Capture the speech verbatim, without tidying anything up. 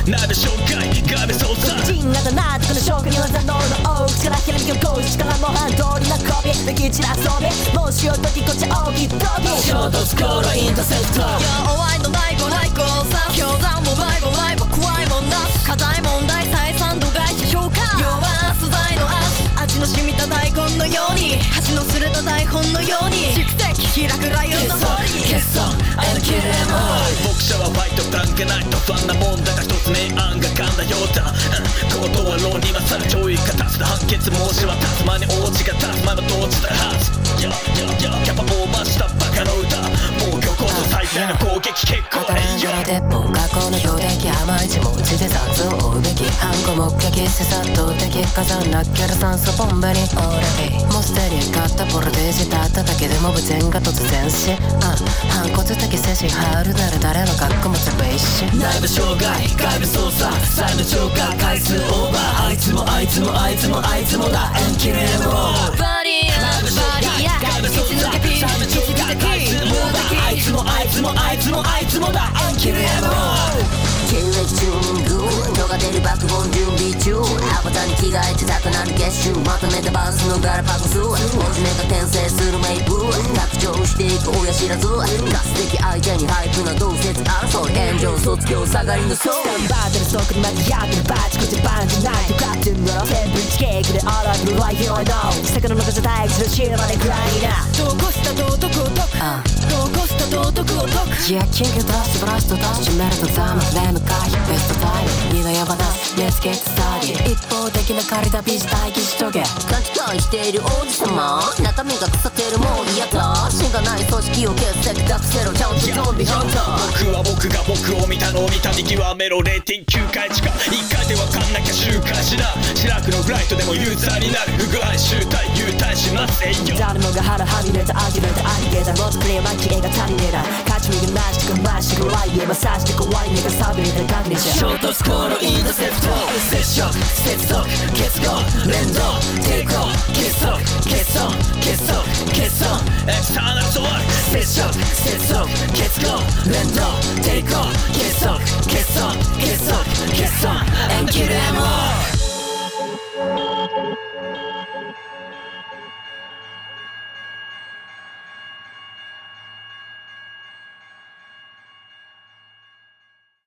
鍋紹介壁操作人型なってこの職人技能の多く力ひらめきを行使力も反動になこびでき散ら遊びもしよときこっち大きいドギ衝突コールインターセプト終わりのない子ない子さ教団もバイブライブ怖いもんな課題問題採算度外視評価弱素材の味の染みた大根のように箸の擦れた台本のように蓄積開くライオンの森決算 and kill them all 僕者はファイトブランケナイト不安なもんだが一つ明暗が噛んだようだ行動は論理はさ教育が立つ判決申し渡す間に王子が立つ前はどっちだはずやややキャパオーバーしたバカの歌防御こそ最大の攻撃結構当たらんから鉄砲過去の標的甘い一文字で殺を追うべきハンコ目撃せ殺到的火山なきゃら酸素ボンベにオーラビーもうすでに買ったボルテージ立っただけでも無線が突然しあ反骨的精神入るなら誰の格好もゼベイシ内部障害外部操作サイド超過回数オーバーあいつもあいつもあいつもあいつもだ and kill them all バディーバディーや外部操作サイド超過回数オーバーあいつもあいつもあいつもあいつもだ and kill them all 経歴チューニング人が出る爆音準備中アバターに着替えてたくなる月収まとめたバースのガラパゴス文字目が転生するメイプ拡張していく親知らずガス的相手にハイプな同説争い炎上卒業下がりの層スタンバーテルストックにまでやってるバチコチバンじゃないとかってんだろ全部一ケーキであらゆる Like you I know 魚の中じゃ待機する知らないくらいなどこした道徳を解くどこした道徳を解くいやキングダッシュブラストダッシュメルトザムフレーム回避ベストタイム二の山だレスケットスタディ一方的な借りたビジ待機しとけ勘違いしている王子様中身が腐ってるもう嫌だ芯がない組織を結成託せろちゃんとゾンビハンター僕は僕が僕を見たのを見たに極めろ れいてんきゅう 回近いっかいでわかんなきゃ周回しな白くのフライトでもユーザーになる不具合集大優待しますえいよ誰もが腹はみ出たアギュメントアリゲーターもっとプレイは知恵が足りねえな勝ち身がなしとかましくらい言えばさして怖い目が錆びれた確認者衝突コールインターセプト接触接続結合連動抵抗結束結束結束結束エクターナルソウル接触接続結合連動抵抗結束結束結束結束 and kill them